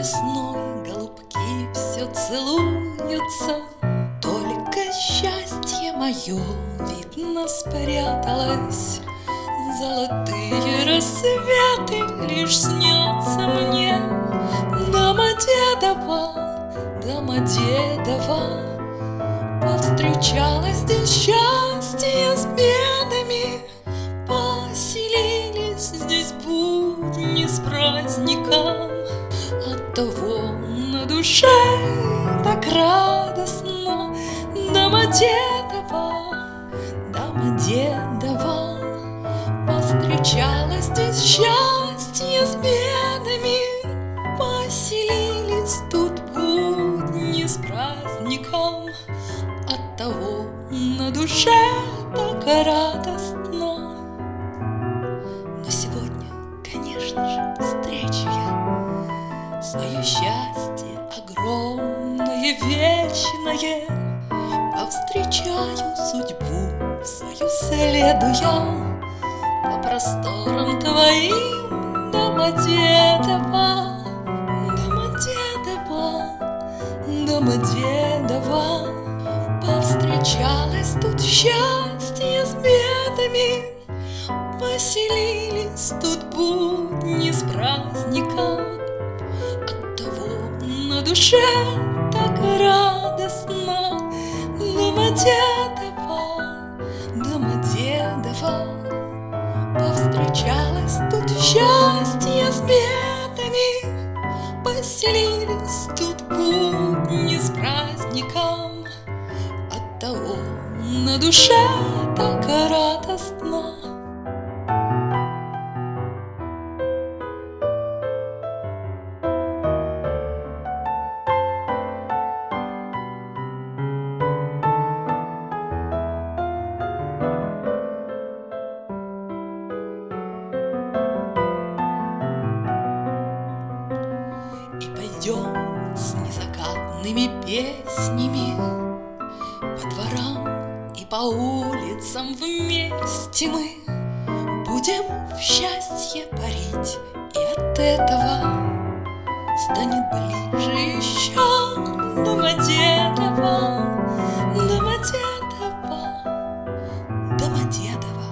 весной голубки все целуются, только счастье мое, видно, спряталось. Золотые рассветы лишь снятся мне. Домодедово, Домодедово, повстречалось здесь счастье с бедами, поселились здесь будни с праздником. Оттого на душе так радостно. Домодедово, Домодедово, повстречалось здесь счастье с бедами, поселились тут будни с праздником. Оттого на душе так радостно. Но сегодня, конечно же, встречу я свое счастье огромное, вечное. Повстречаю судьбу свою, следуя по просторам твоим, Домодедово, Домодедово, Домодедово. Повстречалось тут счастье с бедами, поселились тут будни с праздником. Оттого на душе так радостно. Домодедово, Домодедово, повстречалось тут счастье с бедами, поселились тут будни с праздником. Оттого на душе так радостно. И пойдем с незакатными песнями по дворам и по улицам вместе мы будем в счастье парить, и от этого станет ближе еще. Домодедово, Домодедово, Домодедово,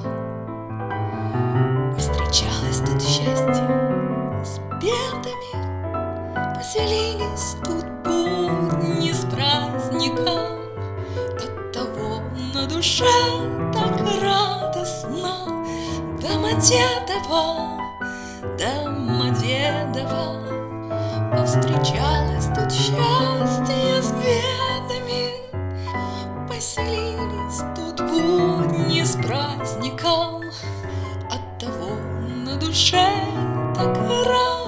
встречалось тут счастье с бедами, поселились тут будни с праздником. Оттого на душе так радостно. Домодедово, Домодедово, повстречалось тут счастье с бедами, поселились тут будни с праздником. Оттого на душе так радостно.